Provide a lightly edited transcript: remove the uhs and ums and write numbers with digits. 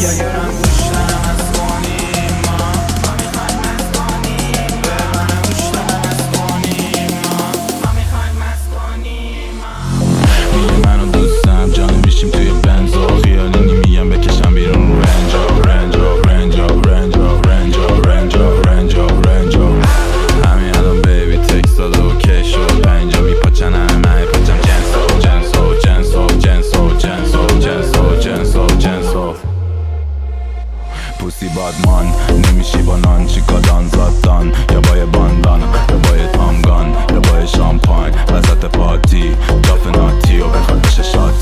یا گرم گوشتنم از کنیم ما میخوایم از کنیم ببرم گوشتنم از کنیم ما میخوایم از کنیم میگه منو دوستم جانو میشیم توی بنزو خیالی میگم بکشم بیرون رنجو رنجو رنجو رنجو رنجو رنجو رنجو رنجو همین الان بیبی تکست داد اوکی شد پنجا میپاچن همه پاچم جنسو جنسو جنسو جنسو جنسو جنسو جنسو جنسو پوسی بادمان نمیشی با نان چیکادان زادان یا با یه باندان یا با یه تامگان یا با یه شامپاین وسط پاتی کاف ناتی و بخواد بشه شاد